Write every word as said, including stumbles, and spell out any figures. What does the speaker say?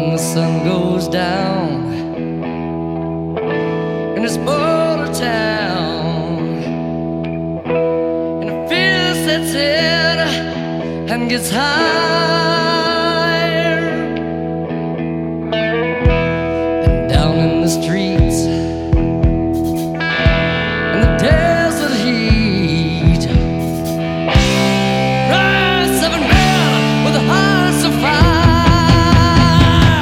the sun goes down in this border town, and the fear sets in and gets high.